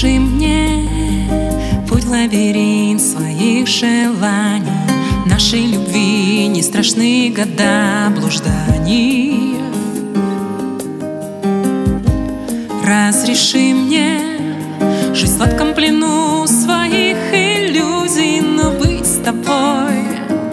Покажи мне путь в лабиринт своих желаний. Нашей любви не страшны года блужданий. Разреши мне жить в сладком плену своих иллюзий, но быть с тобой,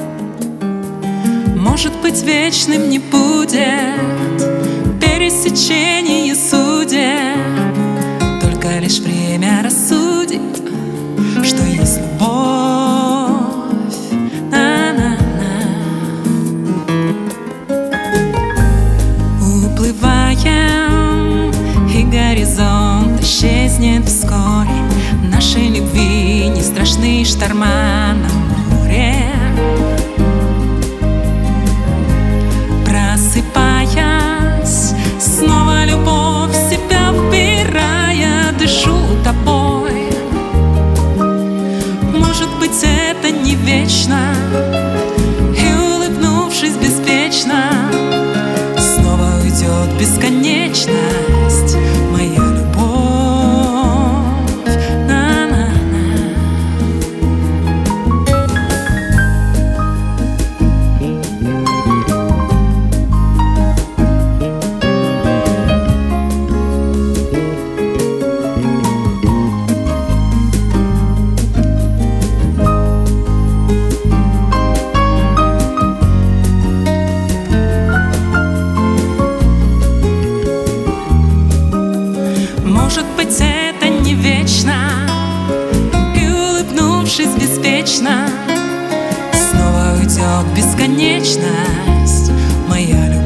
может быть, вечным не будет пересечение судеб. Только лишь время рассудит, что есть любовь. На-на-на. Уплываем, и горизонт исчезнет вскоре. Нашей любви не страшны шторма на море. Просыпаясь, снова любовь в себя вбирая, дышу тобой. Может быть, это не вечно, и, улыбнувшись беспечно, снова уйдет бесконечность моя любовь. На-на-на. Может быть, это не вечно, и, улыбнувшись беспечно, снова уйдет бесконечность моя любовь.